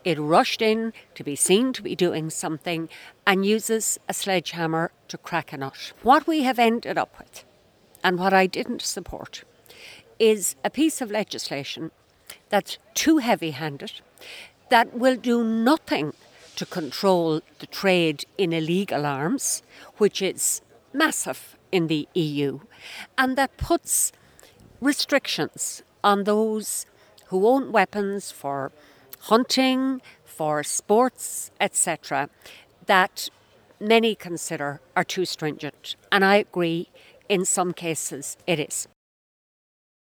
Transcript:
It rushed in to be seen to be doing something and uses a sledgehammer to crack a nut. What we have ended up with, and what I didn't support, is a piece of legislation that's too heavy-handed, that will do nothing to control the trade in illegal arms, which is massive in the EU, and that puts restrictions on those who own weapons for hunting, for sports, etc., that many consider are too stringent. And I agree, in some cases it is.